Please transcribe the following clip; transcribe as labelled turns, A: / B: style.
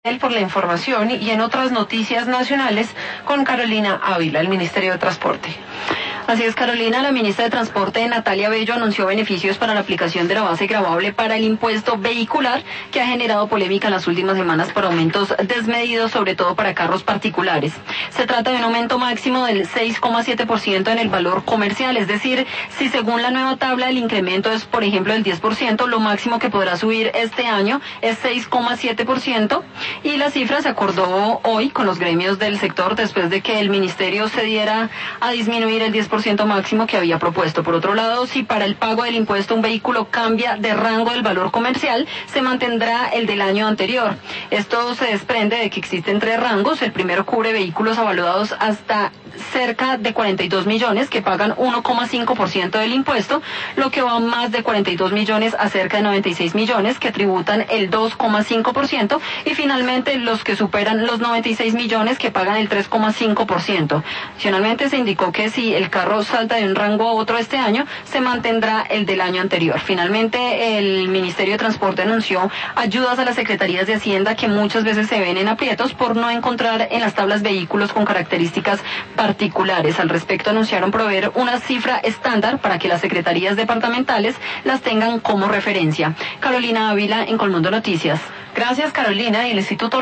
A: Por la información y en otras noticias nacionales con Carolina Ávila, el Ministerio de Transporte.
B: Así es, Carolina, la ministra de Transporte, Natalia Bello, anunció beneficios para la aplicación de la base gravable para el impuesto vehicular, que ha generado polémica en las últimas semanas por aumentos desmedidos, sobre todo para carros particulares. Se trata de un aumento máximo del 6,7% en el valor comercial, es decir, si según la nueva tabla el incremento es, por ejemplo, del 10%, lo máximo que podrá subir este año es 6,7%, y la cifra se acordó hoy con los gremios del sector después de que el ministerio cediera a disminuir el 10% máximo que había propuesto. Por otro lado, si para el pago del impuesto un vehículo cambia de rango del valor comercial, se mantendrá el del año anterior. Esto se desprende de que existen 3 rangos. El primero cubre vehículos avalorados hasta cerca de 42 millones que pagan 1,5% del impuesto, lo que va más de 42 millones a cerca de 96 millones que tributan el 2,5%, y finalmente los que superan los 96 millones que pagan el 3,5%. Adicionalmente se indicó que si el carro salta de un rango a otro este año, se mantendrá el del año anterior. Finalmente, el Ministerio de Transporte anunció ayudas a las secretarías de Hacienda que muchas veces se ven en aprietos por no encontrar en las tablas vehículos con características particulares. Al respecto, anunciaron proveer una cifra estándar para que las secretarías departamentales las tengan como referencia. Carolina Ávila, en Colmundo Noticias.
A: Gracias, Carolina. Y el Instituto